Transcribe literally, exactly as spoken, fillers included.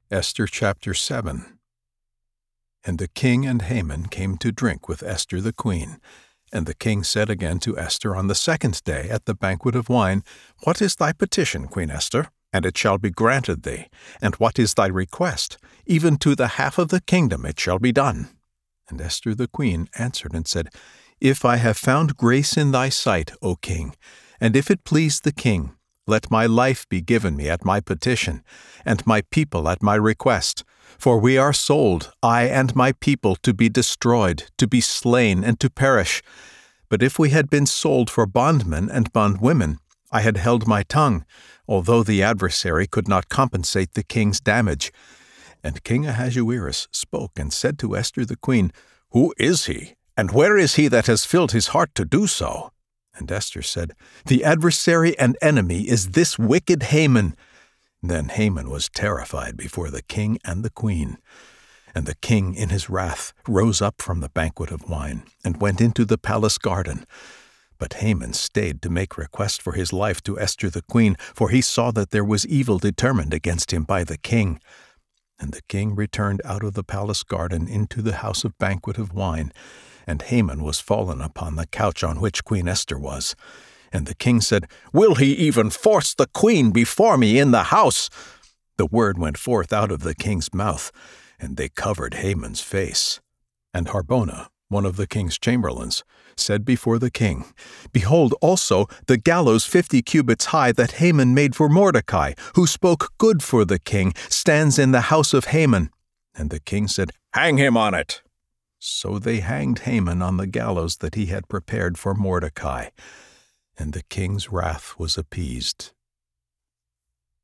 Esther chapter seven. And the king and Haman came to drink with Esther the queen. And the king said again to Esther on the second day at the banquet of wine, What is thy petition, Queen Esther? And it shall be granted thee. And what is thy request? Even to the half of the kingdom it shall be done. And Esther the queen answered and said, If I have found grace in thy sight, O king, and if it please the king, let my life be given me at my petition, and my people at my request. For we are sold, I and my people, to be destroyed, to be slain, and to perish. But if we had been sold for bondmen and bondwomen, I had held my tongue, although the adversary could not compensate the king's damage. And King Ahasuerus spoke and said to Esther the queen, Who is he, and where is he that has filled his heart to do so? And Esther said, The adversary and enemy is this wicked Haman. Then Haman was terrified before the king and the queen. And the king in his wrath rose up from the banquet of wine, and went into the palace garden. But Haman stayed to make request for his life to Esther the queen, for he saw that there was evil determined against him by the king. And the king returned out of the palace garden into the house of banquet of wine, and Haman was fallen upon the couch on which Queen Esther was. And the king said, Will he even force the queen before me in the house? The word went forth out of the king's mouth, and they covered Haman's face. And Harbona, one of the king's chamberlains, said before the king, Behold also the gallows fifty cubits high that Haman made for Mordecai, who spoke good for the king, stands in the house of Haman. And the king said, Hang him on it. So they hanged Haman on the gallows that he had prepared for Mordecai. And the king's wrath was appeased.